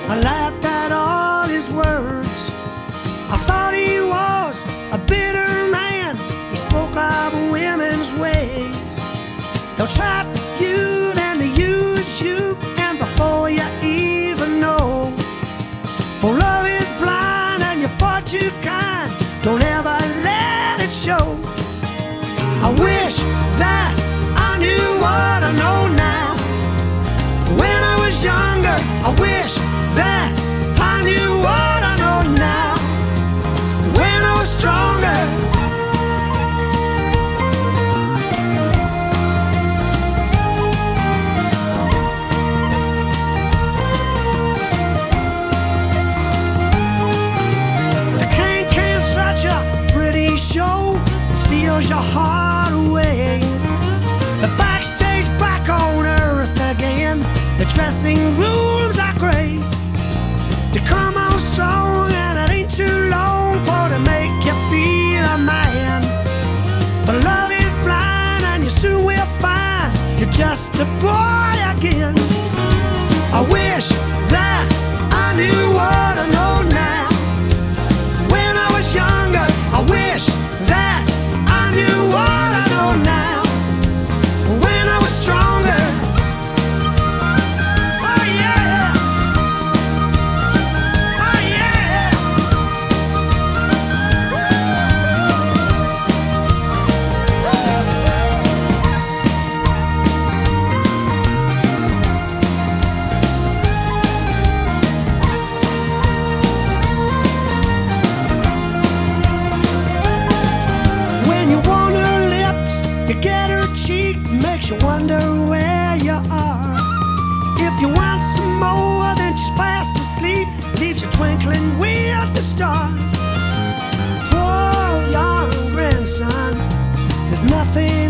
I laughed at all his words. I thought he was a bitter man. He spoke of women's ways. They'll trap you, then they use you, and before you even know. For love is blind and you're far too kind. Don't ever let it show. I wish that I knew what I know now. When I was younger, I wish that I knew what I know now. When I was stronger. The can such a pretty show. It steals your heart away. The backstage back on earth again. The dressing rooms are great. They come on strong and it ain't too long for to make you feel a man. But love is blind and you soon will find you're just a boy again. I wish that I knew what I know now. When I was younger, I wish that I knew what I know now. When I was stronger. Oh yeah. Oh yeah. When you want her lips, you get her cheek, makes you wonder where you are. If you want some more, then she's fast asleep, leaves you twinkling with the stars. For young grandson, there's nothing